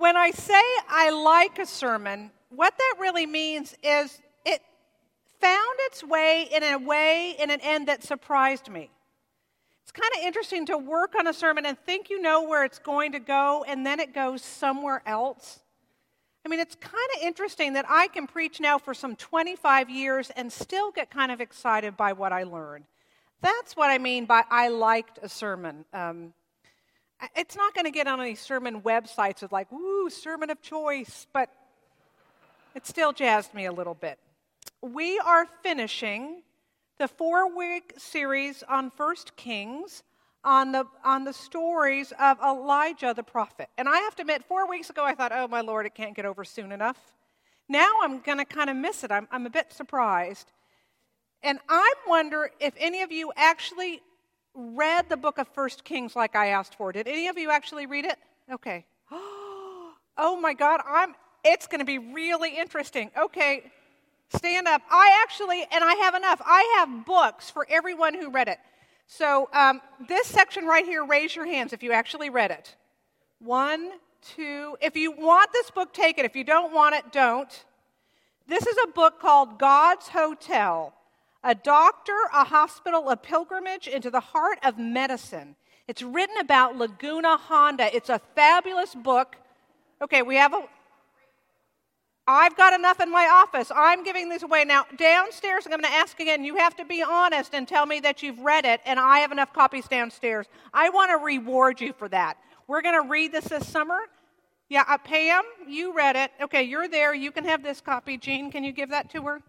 When I say I like a sermon, what that really means is it found its way in an end that surprised me. It's kind of interesting to work on a sermon and think you know where it's going to go, and then it goes somewhere else. I mean, it's kind of interesting that I can preach now for some 25 years and still get kind of excited by what I learned. That's what I mean by I liked a sermon. It's not going to get on any sermon websites with like, ooh, sermon of choice, but it still jazzed me a little bit. We are finishing the 4-week series on 1 Kings on the stories of Elijah the prophet. And I have to admit, 4 weeks ago I thought, oh my Lord, it can't get over soon enough. Now I'm going to kind of miss it. I'm a bit surprised. And I wonder if any of you actually read the book of 1 Kings like I asked for. Did any of you actually read it? Okay. Oh my God, it's going to be really interesting. Okay, stand up. I have enough. I have books for everyone who read it. So this section right here, raise your hands if you actually read it. 1, 2. If you want this book, take it. If you don't want it, don't. This is a book called God's Hotel. A doctor, a hospital, a pilgrimage into the heart of medicine. It's written about Laguna Honda. It's a fabulous book. Okay, I've got enough in my office. I'm giving these away. Now, downstairs, I'm going to ask again, you have to be honest and tell me that you've read it, and I have enough copies downstairs. I want to reward you for that. We're going to read this summer. Yeah, Pam, you read it. Okay, you're there. You can have this copy. Jean, can you give that to her?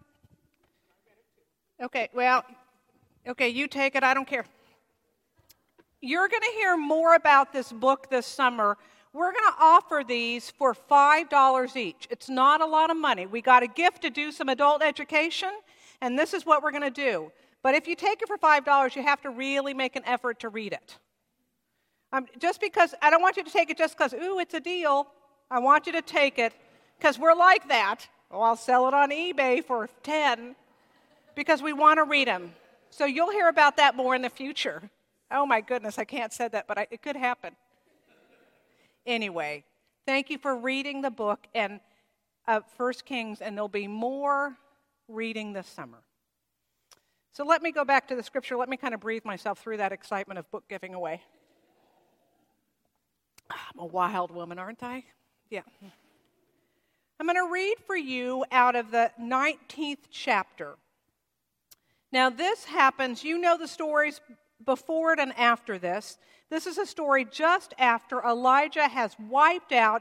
Okay, you take it. I don't care. You're going to hear more about this book this summer. We're going to offer these for $5 each. It's not a lot of money. We got a gift to do some adult education, and this is what we're going to do. But if you take it for $5, you have to really make an effort to read it. Just because, I don't want you to take it just because, ooh, it's a deal. I want you to take it because we're like that. Oh, I'll sell it on eBay for 10. Because we want to read them. So you'll hear about that more in the future. Oh my goodness, I can't say that, but it could happen. Anyway, thank you for reading the book and 1 Kings, and there'll be more reading this summer. So let me go back to the scripture. Let me kind of breathe myself through that excitement of book giving away. I'm a wild woman, aren't I? Yeah. I'm going to read for you out of the 19th chapter. Now, this happens, you know the stories before it and after this. This is a story just after Elijah has wiped out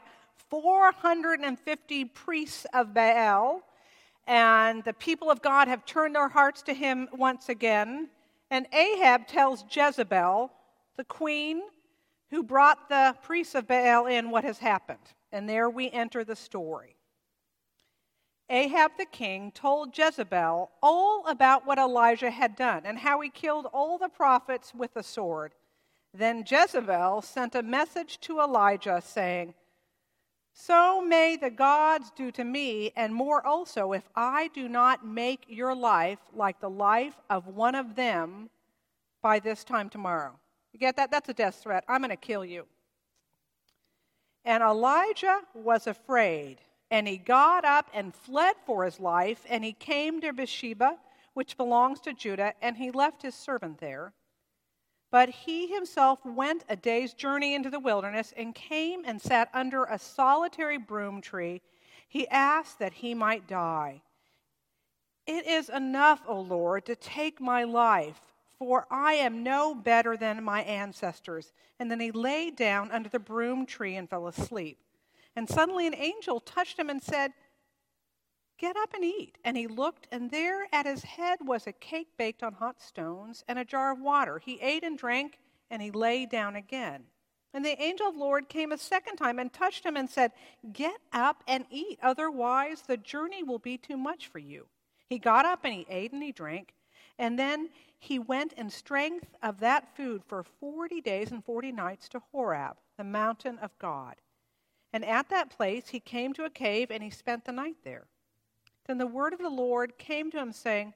450 priests of Baal, and the people of God have turned their hearts to him once again. And Ahab tells Jezebel, the queen who brought the priests of Baal in, what has happened. And there we enter the story. Ahab the king told Jezebel all about what Elijah had done and how he killed all the prophets with the sword. Then Jezebel sent a message to Elijah saying, "So may the gods do to me and more also if I do not make your life like the life of one of them by this time tomorrow." You get that? That's a death threat. I'm going to kill you. And Elijah was afraid. And he got up and fled for his life, and he came to Beersheba, which belongs to Judah, and he left his servant there. But he himself went a day's journey into the wilderness and came and sat under a solitary broom tree. He asked that he might die. "It is enough, O Lord, to take my life, for I am no better than my ancestors." And then he lay down under the broom tree and fell asleep. And suddenly an angel touched him and said, "Get up and eat." And he looked, and there at his head was a cake baked on hot stones and a jar of water. He ate and drank, and he lay down again. And the angel of the Lord came a second time and touched him and said, "Get up and eat, otherwise the journey will be too much for you." He got up and he ate and he drank, and then he went in strength of that food for 40 days and 40 nights to Horeb, the mountain of God. And at that place he came to a cave, and he spent the night there. Then the word of the Lord came to him, saying,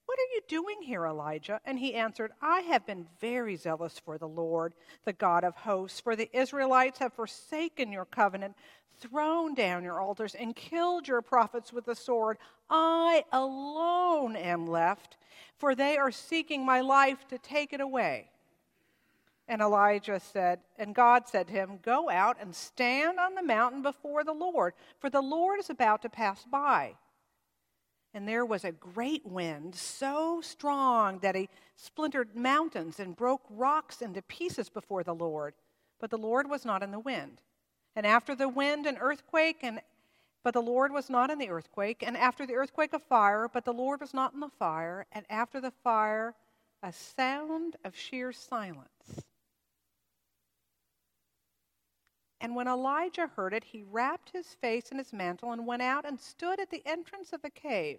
"What are you doing here, Elijah?" And he answered, "I have been very zealous for the Lord, the God of hosts, for the Israelites have forsaken your covenant, thrown down your altars, and killed your prophets with the sword. I alone am left, for they are seeking my life to take it away." And Elijah said, and God said to him, "Go out and stand on the mountain before the Lord, for the Lord is about to pass by." And there was a great wind, so strong that it splintered mountains and broke rocks into pieces before the Lord. But the Lord was not in the wind. And after the wind, an earthquake, but the Lord was not in the earthquake. And after the earthquake, a fire, but the Lord was not in the fire. And after the fire, a sound of sheer silence. And when Elijah heard it, he wrapped his face in his mantle and went out and stood at the entrance of the cave.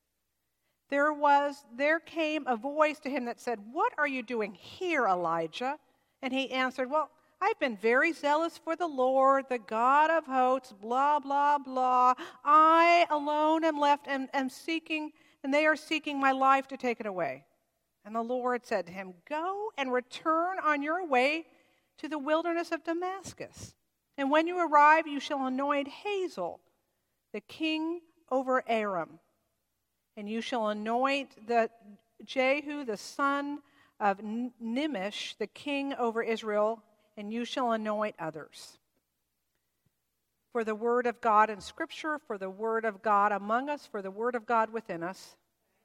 There came a voice to him that said, "What are you doing here, Elijah?" And he answered, "Well, I've been very zealous for the Lord, the God of hosts, blah, blah, blah. I alone am left and they are seeking my life to take it away." And the Lord said to him, "Go and return on your way to the wilderness of Damascus. And when you arrive, you shall anoint Hazael, the king over Aram. And you shall anoint Jehu, the son of Nimshi, the king over Israel, and you shall anoint others." For the word of God in Scripture, for the word of God among us, for the word of God within us.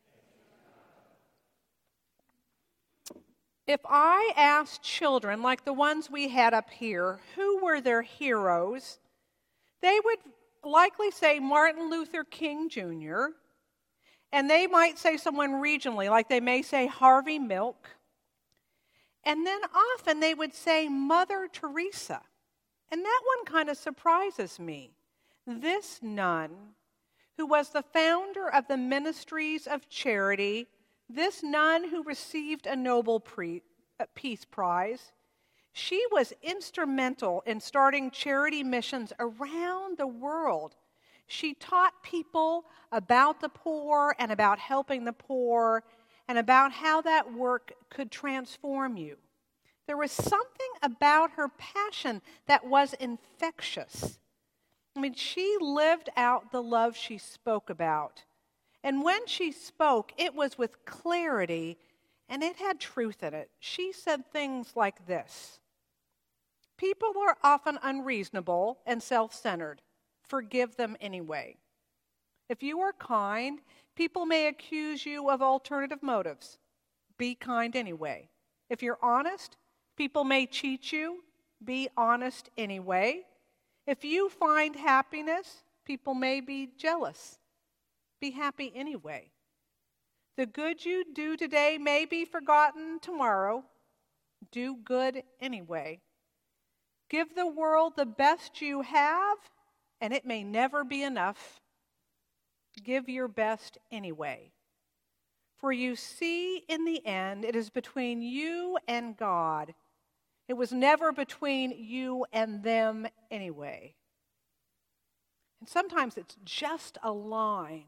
If I asked children like the ones we had up here, who were their heroes, they would likely say Martin Luther King Jr., and they might say someone regionally, like they may say Harvey Milk. And then often they would say Mother Teresa. And that one kind of surprises me. This nun, who was the founder of the Ministries of Charity, this nun who received a Nobel Peace Prize, she was instrumental in starting charity missions around the world. She taught people about the poor and about helping the poor and about how that work could transform you. There was something about her passion that was infectious. I mean, she lived out the love she spoke about. And when she spoke, it was with clarity and it had truth in it. She said things like this: "People are often unreasonable and self-centered. Forgive them anyway. If you are kind, people may accuse you of alternative motives. Be kind anyway. If you're honest, people may cheat you. Be honest anyway. If you find happiness, people may be jealous. Be happy anyway. The good you do today may be forgotten tomorrow. Do good anyway. Give the world the best you have, and it may never be enough. Give your best anyway. For you see, in the end, it is between you and God. It was never between you and them anyway." And sometimes it's just a line.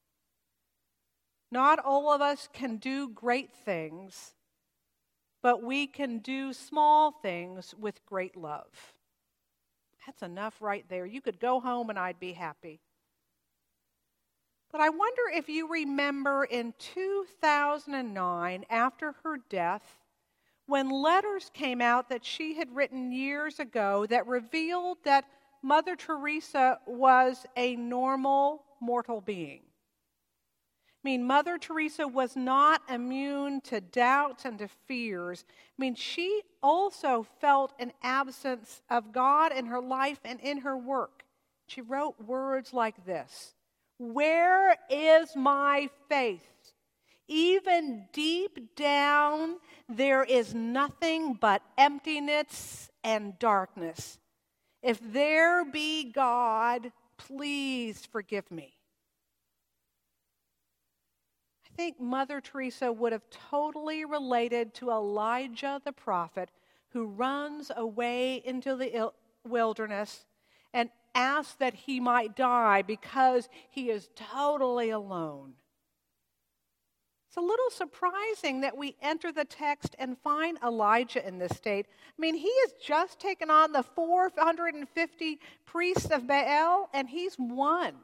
Not all of us can do great things, but we can do small things with great love. That's enough right there. You could go home and I'd be happy. But I wonder if you remember in 2009, after her death, when letters came out that she had written years ago that revealed that Mother Teresa was a normal mortal being. I mean, Mother Teresa was not immune to doubts and to fears. I mean, she also felt an absence of God in her life and in her work. She wrote words like this: "Where is my faith? Even deep down, there is nothing but emptiness and darkness. If there be God, please forgive me." I think Mother Teresa would have totally related to Elijah the prophet, who runs away into the wilderness and asks that he might die because he is totally alone. It's a little surprising that we enter the text and find Elijah in this state. I mean, he has just taken on the 450 priests of Baal, and he's won.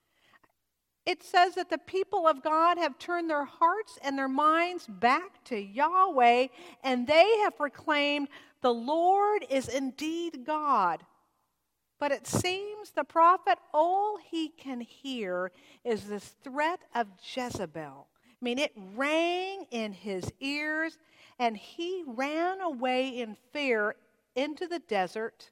It says that the people of God have turned their hearts and their minds back to Yahweh, and they have proclaimed, "The Lord is indeed God." But it seems the prophet, all he can hear is this threat of Jezebel. I mean, it rang in his ears, and he ran away in fear into the desert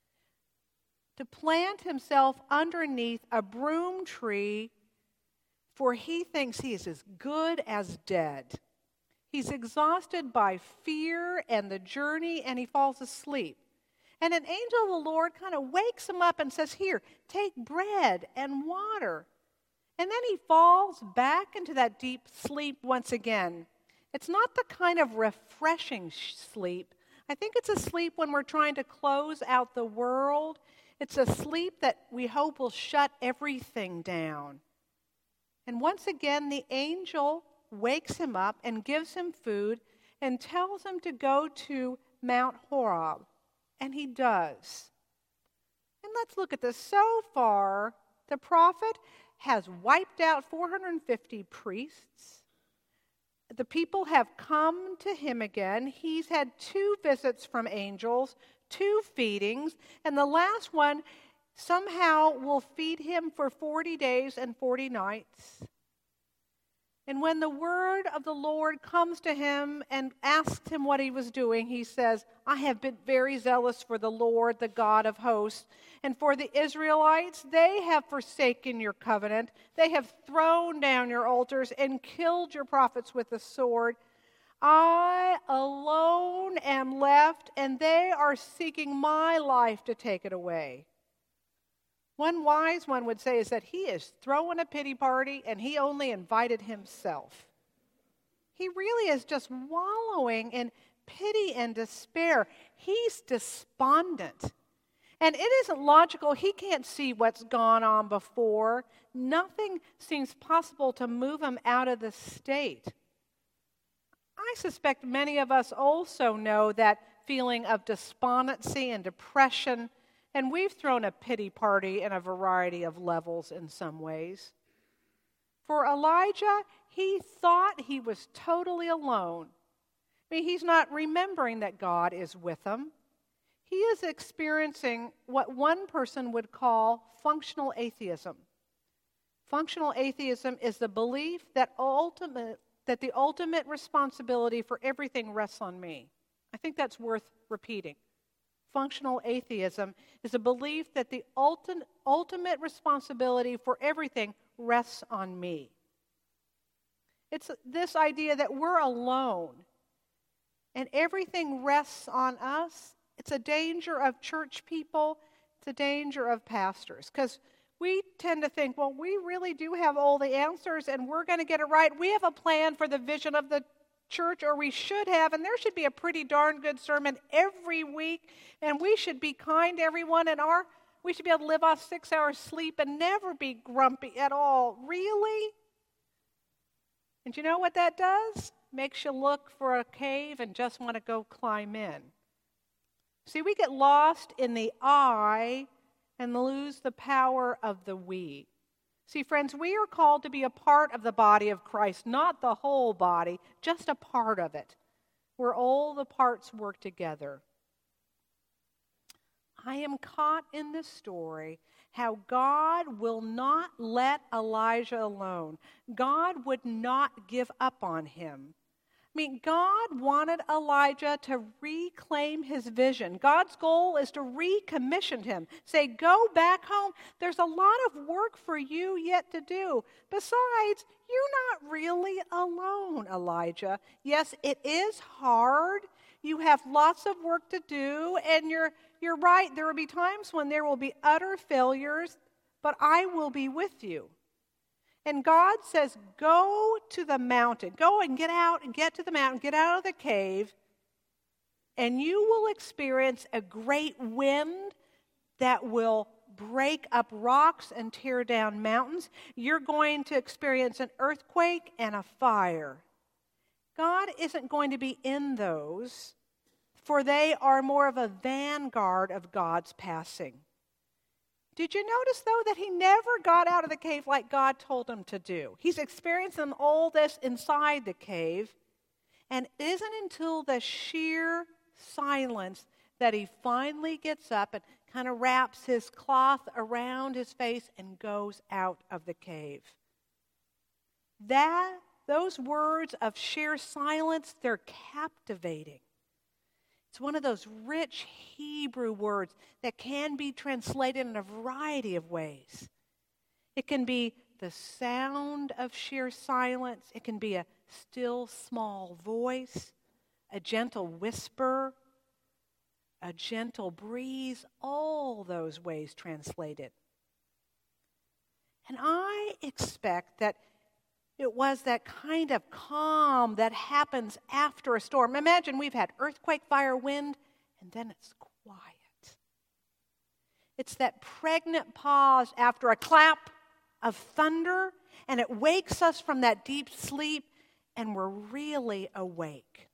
to plant himself underneath a broom tree, for he thinks he is as good as dead. He's exhausted by fear and the journey, and he falls asleep. And an angel of the Lord kind of wakes him up and says, "Here, take bread and water." And then he falls back into that deep sleep once again. It's not the kind of refreshing sleep. I think it's a sleep when we're trying to close out the world. It's a sleep that we hope will shut everything down. And once again, the angel wakes him up and gives him food and tells him to go to Mount Horeb. And he does. And let's look at this. So far, the prophet has wiped out 450 priests. The people have come to him again. He's had 2 visits from angels, 2 feedings, and the last one somehow will feed him for 40 days and 40 nights. And when the word of the Lord comes to him and asks him what he was doing, he says, "I have been very zealous for the Lord, the God of hosts. And for the Israelites, they have forsaken your covenant. They have thrown down your altars and killed your prophets with the sword. I alone am left, and they are seeking my life to take it away." One wise one would say is that he is throwing a pity party and he only invited himself. He really is just wallowing in pity and despair. He's despondent. And it isn't logical. He can't see what's gone on before. Nothing seems possible to move him out of this state. I suspect many of us also know that feeling of despondency and depression. And we've thrown a pity party in a variety of levels in some ways. For Elijah, he thought he was totally alone. I mean, he's not remembering that God is with him. He is experiencing what one person would call functional atheism. Functional atheism is the belief that the ultimate responsibility for everything rests on me. I think that's worth repeating. Functional atheism is a belief that the ultimate responsibility for everything rests on me. It's this idea that we're alone and everything rests on us. It's a danger of church people. It's a danger of pastors, because we tend to think, well, we really do have all the answers and we're going to get it right. We have a plan for the vision of the church, or we should have, and there should be a pretty darn good sermon every week, and we should be kind to everyone, and we should be able to live off 6 hours sleep and never be grumpy at all. Really? And you know what that does? Makes you look for a cave and just want to go climb in. See, we get lost in the I and lose the power of the we. See, friends, we are called to be a part of the body of Christ, not the whole body, just a part of it, where all the parts work together. I am caught in this story how God will not let Elijah alone. God would not give up on him. I mean, God wanted Elijah to reclaim his vision. God's goal is to recommission him. Say, go back home. There's a lot of work for you yet to do. Besides, you're not really alone, Elijah. Yes, it is hard. You have lots of work to do, and you're right. There will be times when there will be utter failures, but I will be with you. And God says, go to the mountain. Go and get out and get to the mountain. Get out of the cave. And you will experience a great wind that will break up rocks and tear down mountains. You're going to experience an earthquake and a fire. God isn't going to be in those, for they are more of a vanguard of God's passing. Did you notice, though, that he never got out of the cave like God told him to do? He's experiencing all this inside the cave, and it isn't until the sheer silence that he finally gets up and kind of wraps his cloth around his face and goes out of the cave. Those words of sheer silence, they're captivating. It's one of those rich Hebrew words that can be translated in a variety of ways. It can be the sound of sheer silence. It can be a still, small voice, a gentle whisper, a gentle breeze, all those ways translated. And I expect that it was that kind of calm that happens after a storm. Imagine we've had earthquake, fire, wind, and then it's quiet. It's that pregnant pause after a clap of thunder, and it wakes us from that deep sleep, and we're really awake.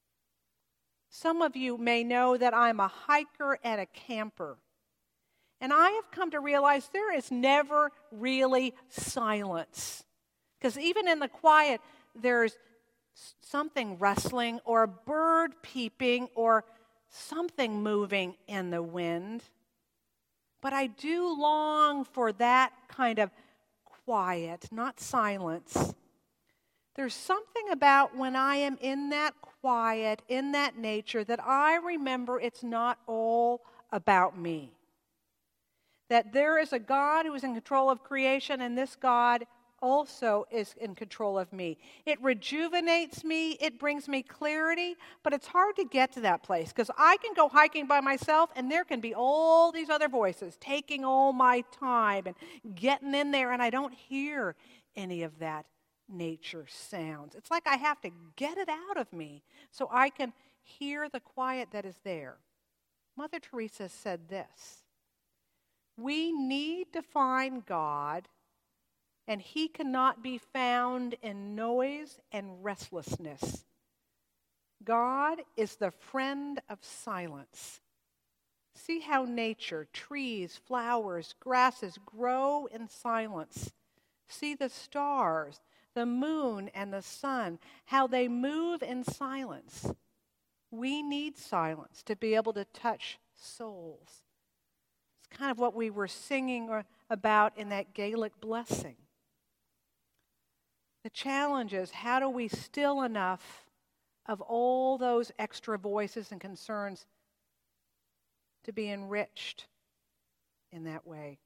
Some of you may know that I'm a hiker and a camper. And I have come to realize there is never really silence. Because even in the quiet, there's something rustling or a bird peeping or something moving in the wind. But I do long for that kind of quiet, not silence. There's something about when I am in that quiet, in that nature, that I remember it's not all about me. That there is a God who is in control of creation, and this God also is in control of me. It rejuvenates me, it brings me clarity, but it's hard to get to that place because I can go hiking by myself and there can be all these other voices taking all my time and getting in there, and I don't hear any of that nature sounds. It's like I have to get it out of me so I can hear the quiet that is there. Mother Teresa said this: we need to find God, and he cannot be found in noise and restlessness. God is the friend of silence. See how nature, trees, flowers, grasses grow in silence. See the stars, the moon and the sun, how they move in silence. We need silence to be able to touch souls. It's kind of what we were singing about in that Gaelic blessing. The challenge is, how do we still enough of all those extra voices and concerns to be enriched in that way?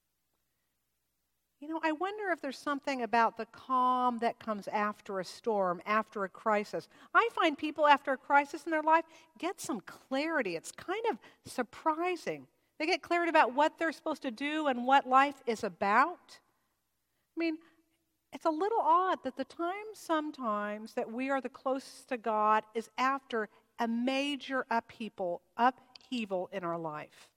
You know, I wonder if there's something about the calm that comes after a storm, after a crisis. I find people after a crisis in their life get some clarity. It's kind of surprising. They get clarity about what they're supposed to do and what life is about. I mean, it's a little odd that the time sometimes that we are the closest to God is after a major upheaval in our life.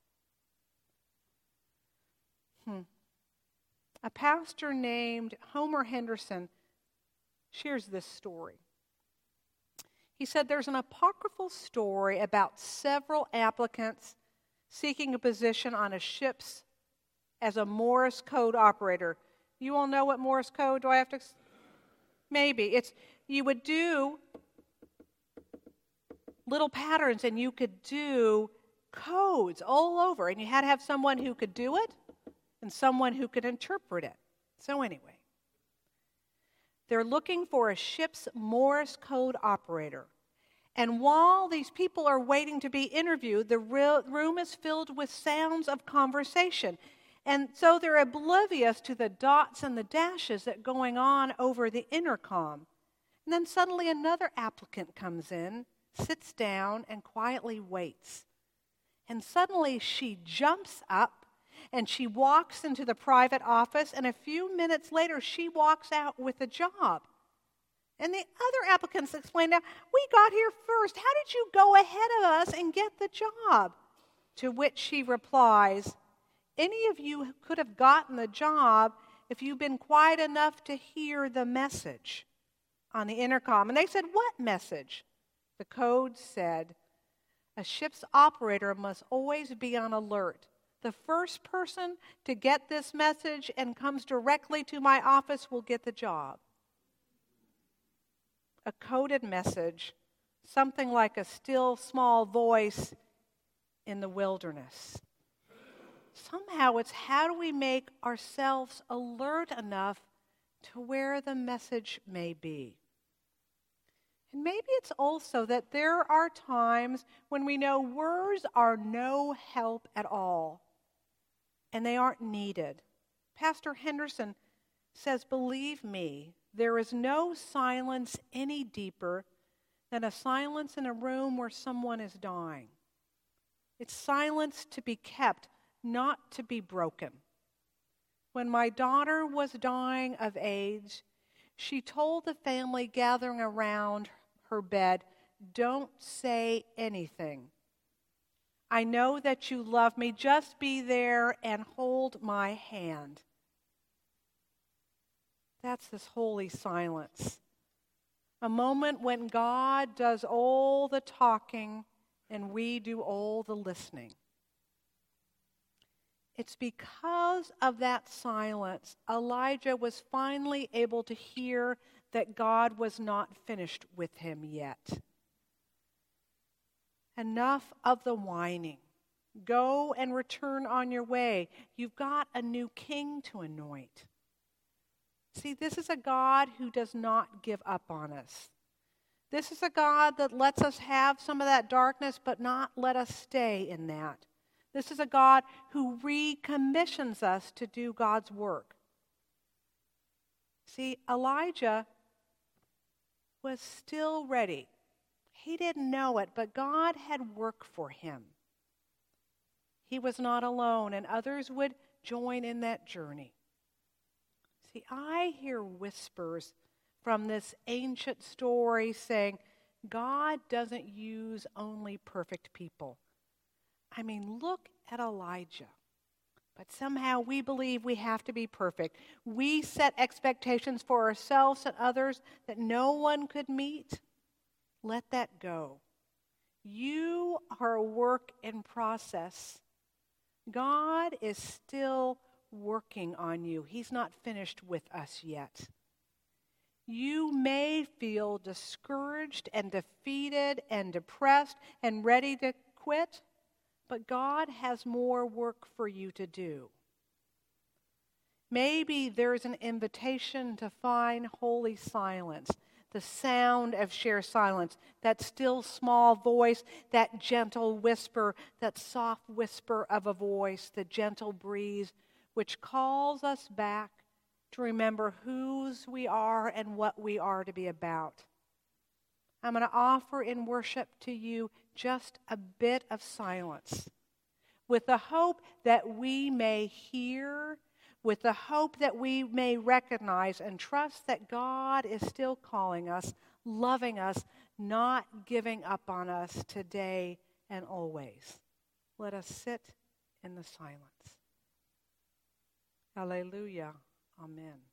A pastor named Homer Henderson shares this story. He said there's an apocryphal story about several applicants seeking a position on a ship's as a Morse code operator. You all know what Morse code? Do I have to? Maybe. You would do little patterns and you could do codes all over. And you had to have someone who could do it and someone who could interpret it. So anyway, they're looking for a ship's Morse code operator. And while these people are waiting to be interviewed, the room is filled with sounds of conversation. And so they're oblivious to the dots and the dashes that are going on over the intercom. And then suddenly another applicant comes in, sits down, and quietly waits. And suddenly she jumps up and she walks into the private office, and a few minutes later she walks out with a job. And the other applicants explain, now, we got here first. How did you go ahead of us and get the job? To which she replies, any of you could have gotten the job if you'd been quiet enough to hear the message. on the intercom, and they said, "What message?" The code said, "A ship's operator must always be on alert. The first person to get this message and comes directly to my office will get the job." A coded message, something like a still small voice in the wilderness. Somehow it's how do we make ourselves alert enough to where the message may be. And maybe it's also that there are times when we know words are no help at all, and they aren't needed. Pastor Henderson says, "Believe me, there is no silence any deeper than a silence in a room where someone is dying. It's silence to be kept, not to be broken. When my daughter was dying of AIDS, she told the family gathering around her bed, 'Don't say anything. I know that you love me. Just be there and hold my hand.'" That's this holy silence. A moment when God does all the talking and we do all the listening. It's because of that silence Elijah was finally able to hear that God was not finished with him yet. Enough of the whining. Go and return on your way. You've got a new king to anoint. See, this is a God who does not give up on us. This is a God that lets us have some of that darkness, but not let us stay in that. This is a God who recommissions us to do God's work. See, Elijah was still ready. He didn't know it, but God had work for him. He was not alone, and others would join in that journey. See, I hear whispers from this ancient story saying, God doesn't use only perfect people. I mean, look at Elijah. But somehow we believe we have to be perfect. We set expectations for ourselves and others that no one could meet. Let that go. You are a work in process. God is still working on you. He's not finished with us yet. You may feel discouraged and defeated and depressed and ready to quit, but God has more work for you to do. Maybe there's an invitation to find holy silence, the sound of sheer silence, that still small voice, that gentle whisper, that soft whisper of a voice, the gentle breeze, which calls us back to remember whose we are and what we are to be about. I'm going to offer in worship to you just a bit of silence, with the hope that we may hear, with the hope that we may recognize and trust that God is still calling us, loving us, not giving up on us today and always. Let us sit in the silence. Alleluia. Amen.